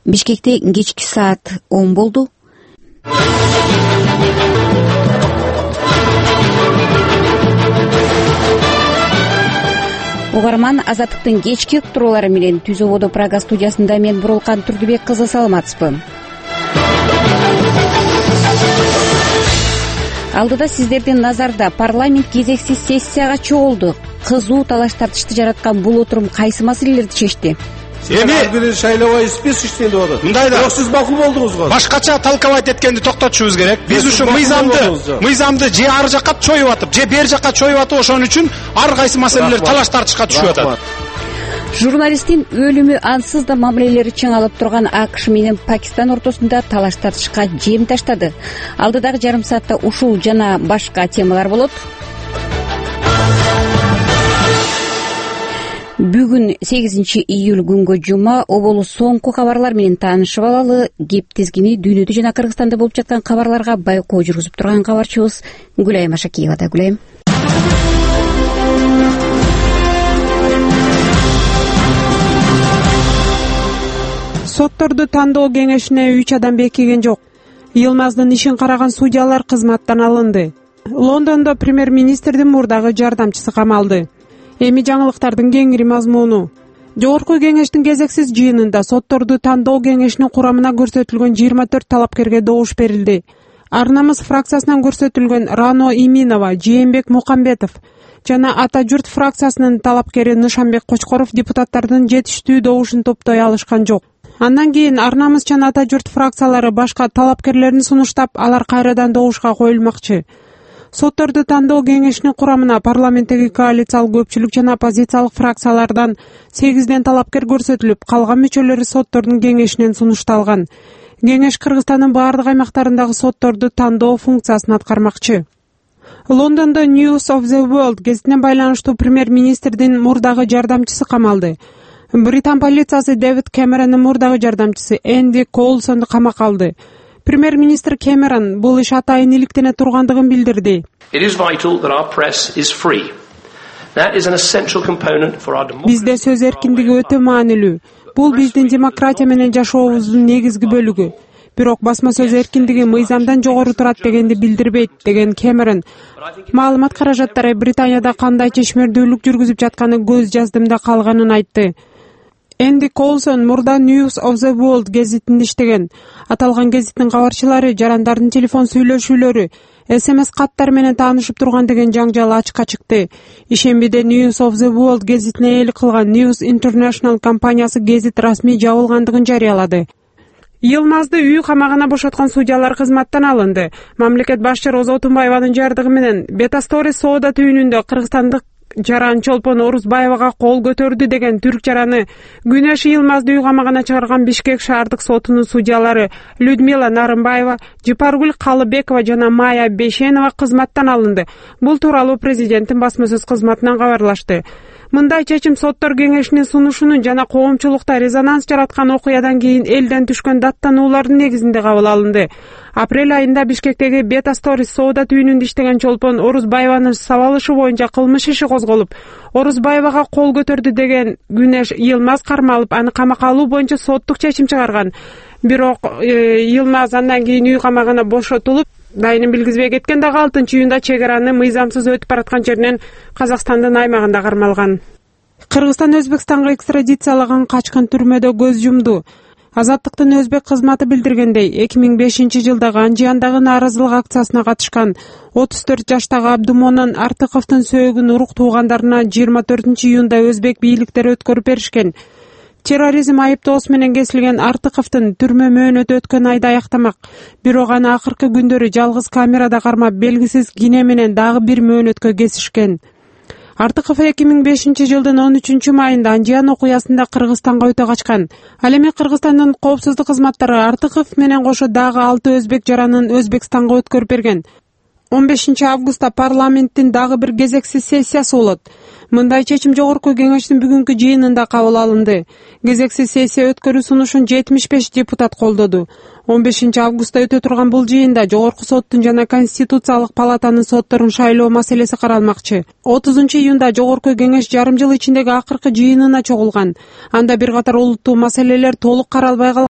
Бишкекте кечки саат 10 болду. Угарман, Азаттыктын кечки уктуруулары менен Түз ободо Прага студиясында мен Бурулкан Турдубек кызы, саламатсызбы? Алдыда сиздердин назарда парламент кезексиз сессияга чогулду. Кызуу талаш тартышты жараткан бул отурум кайсы маселелерди чечти? Ар бирин шайлабай списочный деп атат. Мындай да. Бирок сиз макул болдуңуз го. Башкача талкабайт эткенди токтотушубуз керек. Биз ушул мыйзамды же ар жакка чоюп атып, же бер жакка чоюп атып, ошон үчүн ар кайсы маселелер талаш тартышка түшүп атат. Журналисттин өлүмү ансыз да мамилелери чыңалып турган АКШ менен Пакистан ортосунда талаш тартышка жем таштады. Алдыдагы жарым саатта ушул жана башка темалар болот. Бүгүн 8 июль күнгө жума, оболу соңку кабарлар менен таанышып алалы. Кеп тизгини дүйнөдө жана Кыргызстанда болуп жаткан кабарларга байкоо жүргүзүп турган кабарчыбыз Гүлайым Ашакиевада. Гүлайым. Сотторду тандоо кеңешине 3 адам бекиген жок. Йылмаздын ишин караган судьялар кызматтан алынды. Лондондо премьер-министрдин мурдагы жардамчысы камалды. Эми жаңылыктардын кеңири мазмуну. Жогорку кеңештин кезексиз жыйынында сотторду тандоо кеңешинин курамына көрсөтүлгөн 24 талапкерге добуш берилди. Ар намыс фракциясынан көрсөтүлгөн Рано Иминова, Жээнбек Мукамбетов жана Ата журт фракциясынын талапкери Нышанбек Кочкоров депутаттардын жетиштүү добушун топтой алышкан жок. Андан кийин Ар намыс жана Ата журт фракциялары башка талапкерлерин сунуштап, алар кайрадан добушка коюлмакчы. Сотторду тандоо кеңешинин курамына парламенттеги коалициялык көпчүлүк жана оппозициялык фракциялардан 8 талапкер көрсөтүлүп, калган мүчөлөрү соттордун кеңешинен сунушталган. Кеңеш Кыргызстандын баардык аймактарындагы сотторду тандоо функциясын аткармакчы. Лондондо News of the World гезитине байланыштуу премьер-министрдин мурдагы жардамчысы камалды. Британ полициясы Дэвид Кэмерондун мурдагы жардамчысы Энди Коулсонду камакка алды. Премьер-министр Кэмерон бул иш атайын иликтене тургандыгын билдирди. Бизде сөз эркиндиги өтө маанилүү. Бул биздин демократия менен жашообуздун негизги бөлүгү. Бирок басма сөз эркиндиги мыйзамдан жогору турат дегенди билдирбейт, деген Кэмерон. Маалымат каражаттары Британияда кандай чечмердүүлүк жүргүзүп жатканы көз жаздымда калганын айтты. Энди Коулсон мурда News of the World гезитинде иштеген. Аталган гезиттин кабарчылары жарандардын телефон сүйлөшүүлөрү, SMS каттар менен таанышып турган деген жаңжал ачыкка чыкты. Ишембиде News of the World гезитине ээлик кылган News International компаниясы гезит расмий жабылгандыгын жарыялады. Йылмазды үй камагына бошоткон судьялар кызматтан алынды. Мамлекет башчы Роза Отунбаеванын жардыгы менен Бетастори соода түйүнүндө кыргызстандык жаран Чолпон Орузбаевага кол көтөрдү деген түрк жараны Күнөш Йылмазды үй камагына чыгарган Бишкек шаардык сотунун судьялары Людмила Нарымбаева, Жипаргүл Калыбекова жана Майя Бешенова кызматтан алынды. Бул тууралуу президенттин басма сөз кызматынан кабарлашты. Мындай чечим соттор кеңешинин сунушунун жана коомчулукта резонанс жараткан окуядан кийин элден түшкөн даттануулардын негизинде кабыл алынды. Апрель айында Бишкектеги Бетастори соода түйүнүндө иштеген Чолпон Орузбаеванын сабалышы боюнча кылмыш иши козголуп, Орузбаевага кол көтөрдү деген Күнөш Йылмаз кармалып, аны камакка алуу боюнча соттук чечим чыгарган. Бирок Йылмаз андан кийин үй камагына бошотулуп, дайынын билгизбей кеткен. Дагы 6-июнда чек араны мыйзамсыз өтүп бараткан жеринен Казакстандын аймагында кармалган. Кыргызстан Өзбекстанга экстрадициялаган качкан түрмөдө көз жумду. Азаттыктын өзбек кызматы билдиргендей, 2005 жылдагы Анжияндагы нааразылык акциясына катышкан 34 жаштагы Абдумонон Артыковдун сөөгүн урук туугандарына 24 июнда өзбек бийликтери өткөрүп беришкен. Терроризм айыптоосу менен кесилген Артыковдун түрмө мөөнөтү өткөн айда аяктамак. Бирок аны акыркы күндөрү жалгыз камерада кармап, белгисиз кине менен дагы бир мөөнөткө кесишкен. Артыков 2005 жылдын 13 майында Анжиян окуясында Кыргызстанга өтө качкан. Ал эми Кыргызстандын коопсуздук кызматтары Артыков менен кошо дагы 6 өзбек жаранын Өзбекстанга өткөрүп берген. 15 августта парламенттин дагы бир кезексиз сессиясы болот. Мындай чечим жогорку кеңештин бүгүнкү жыйынында кабыл алынды. Кезексиз сессия өткөрүү сунушун 75 депутат колдоду. 15 августта өтө турган бул жыйында жогорку соттун жана Конституциялык палатанын сотторун шайлоо маселеси каралмакчы. 30 июнда жогорку кеңеш жарым жыл ичиндеги акыркы жыйынына чогулган. Анда бир катар олуттуу маселелер толук каралбай калган.